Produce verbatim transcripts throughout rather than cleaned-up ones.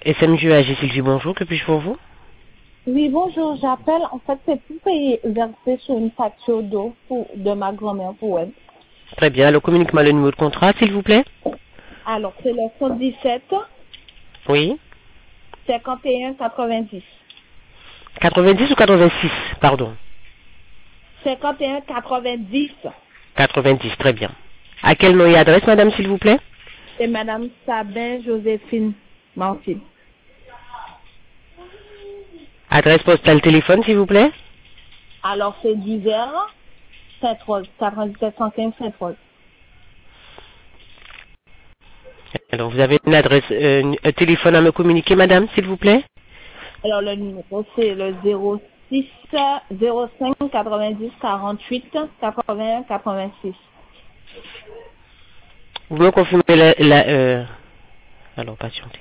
S M J A G Sylvie, bonjour, que puis-je pour vous? Oui, bonjour, j'appelle. En fait, c'est pour payer, verser sur une facture d'eau pour, de ma grand-mère pour elle. Très bien, alors communique-moi le numéro de contrat, s'il vous plaît. Alors, c'est le cent dix-sept, Oui. cinquante et un, quatre-vingt-dix. quatre-vingt-dix ou quatre-vingt-six, pardon. cinquante et un, quatre-vingt-dix. quatre-vingt-dix, très bien. À quel nom et adresse, madame, s'il vous plaît? C'est Madame Sabin Joséphine Martin. Adresse postale, téléphone, s'il vous plaît? Alors, c'est d'Isère, Sainte-Rose, quatre-vingt-dix-sept cent quinze Sainte-Rose. Alors, vous avez une adresse, euh, un téléphone à me communiquer, madame, s'il vous plaît? Alors, le numéro, c'est le zéro six zéro cinq quatre-vingt-dix quarante-huit quatre-vingt-un quatre-vingt-six. Vous me confirmez la... la euh... Alors, patientez.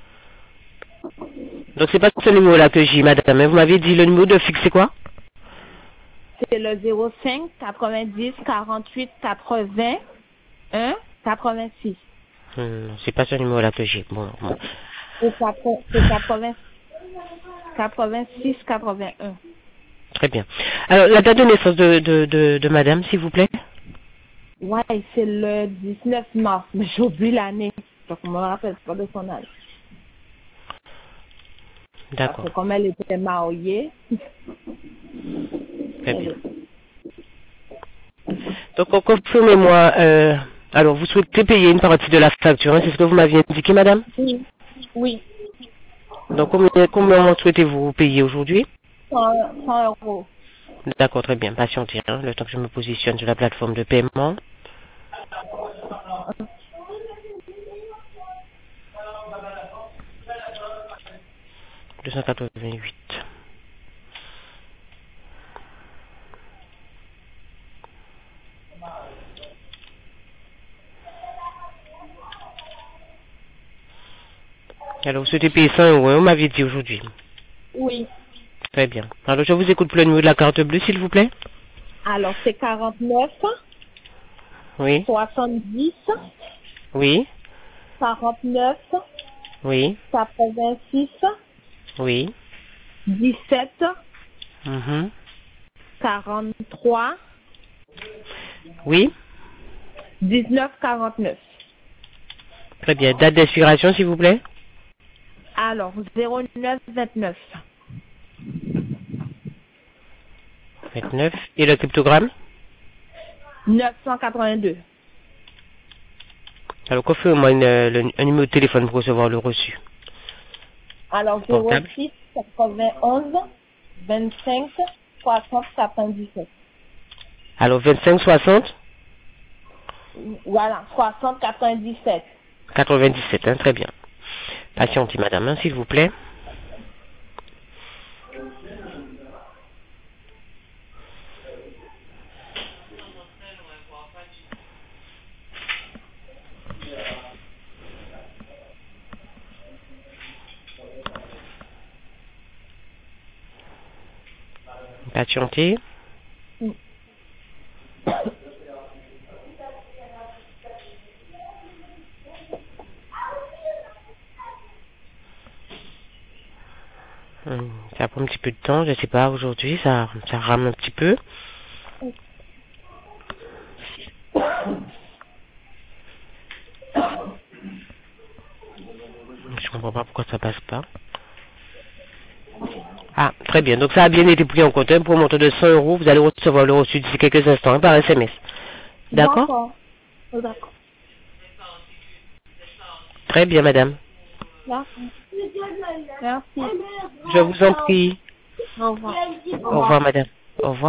Donc, c'est pas ce numéro-là que j'ai, madame. Hein. Vous m'avez dit le numéro de fixe, c'est quoi? C'est le zéro cinq quatre-vingt-dix quarante-huit quatre-vingt-un quatre-vingt-six. Hum, c'est pas ce numéro-là que j'ai. Bon, bon. C'est quatre-vingts quatre-vingt-six quatre-vingt-un. Très bien. Alors, la date de naissance de, de, de, de madame, s'il vous plaît? Ouais, c'est le dix-neuf mars, mais j'oublie l'année. Donc, je me rappelle pas de son âge. D'accord. Parce que comme elle était mariée. Très bien. Donc, confirmez-moi, euh, alors, vous souhaitez payer une partie de la facture, hein, c'est ce que vous m'aviez indiqué, madame? Oui. Oui. Donc, combien, combien souhaitez-vous payer aujourd'hui? cent euros. D'accord, très bien. Patientez, hein, le temps que je me positionne sur la plateforme de paiement. deux cent quatre-vingt-huit. Alors, vous souhaitez payer cent euros, hein, vous m'aviez dit aujourd'hui. Oui. Très bien. Alors, je vous écoute pour le numéro de la carte bleue, s'il vous plaît. Alors, c'est quarante-neuf, Oui. soixante-dix, Oui. quarante-neuf, Oui. quatre-vingt-six, Oui. dix-sept, Mhm. quarante-trois, Oui. dix-neuf, quarante-neuf. Très bien. Date d'expiration, s'il vous plaît. Alors, zéro neuf vingt-neuf. vingt-neuf. Et le cryptogramme? neuf cent quatre-vingt-deux. Alors, confirmez-moi une, euh, le- un numéro de téléphone pour recevoir le reçu. Alors, zéro Portable. six quatre-vingt-onze vingt-cinq soixante quatre-vingt-dix-sept. Alors, vingt-cinq soixante Voilà, soixante quatre-vingt-dix-sept. quatre-vingt-dix-sept, hein, très bien. Patientez, madame, hein, s'il vous plaît. Patientez. Hum, Ça prend un petit peu de temps, je sais pas, aujourd'hui, ça, ça rame un petit peu. Je comprends pas pourquoi ça passe pas. Ah, très bien. Donc ça a bien été pris en compte, hein, pour un montant de cent euros. Vous allez recevoir le reçu d'ici quelques instants, hein, par S M S. D'accord? D'accord. Oh, d'accord. Très bien, madame. D'accord. Merci. Je vous en prie. Au revoir. Au revoir, madame. Au revoir.